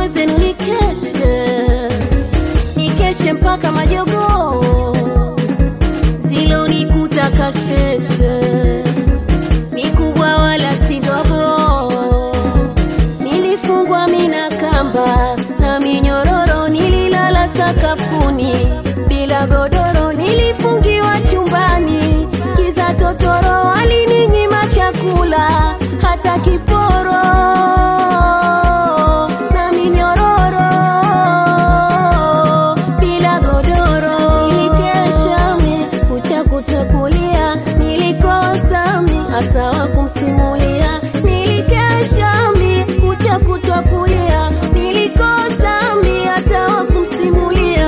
mwezenu nikeshe mpaka majogoo, zilonikuta kasheshe, ni kubwa wala si dogo. Nilifungwa mina kamba na minyororo, nililala sakafuni bila godoro, nilifungiwa chumbani kiza totoro, alininyima chakula hata kiporo na minyororo bila godoro. Nilikesha mi kucha kutokulia, nilikosa mi hata wakumsimulia. Nilikesha mi kucha kutokulia, nilikosa mi hata wakumsimulia,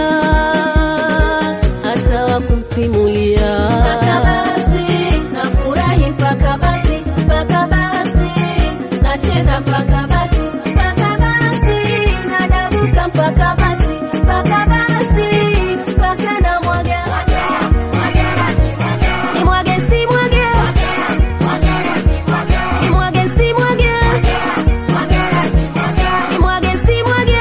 hata wakumsimulia. Mpaka basi nafurahi, mpaka basi, mpaka basi nacheza, mpaka basi, mpaka basi nadabuka, mpaka basi, mpaka basi, mpaka na mwaga ni mwage si mwage, ni mwage si mwage, ni mwage si mwage,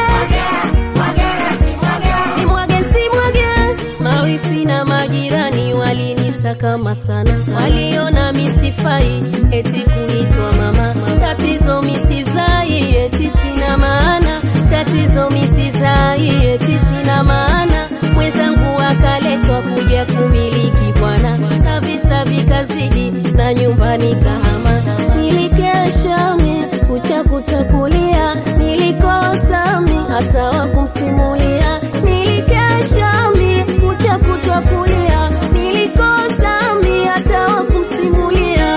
ni mwage si mwage. Mawifi na majirani walinisakama sana, waliona misifai eti kuitwa mama. Tatizo misizai eti sina maana, tatizo misizai eti sina maana. Mwenzangu akaletwa kuja kumiliki bwana, na visa vikazidi na nyumbani kahama. Nilikesha mi kucha kutokulia, nilikosa mi hata wakumsimulia. Nilikesha mi kucha kutokulia, nilikosa mi hata wakumsimulia,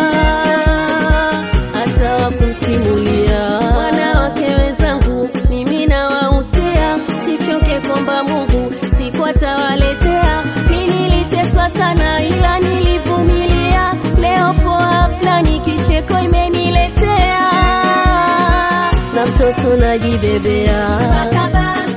hata wakumsimulia. Wanawake wenzangu mimi nawahusia, sichoke kwamba Mungu siku atawaletea. Mimi niliteswa sana ila nilivumilia, leo for plani kicheko imeniletea, na mtoto najibebea.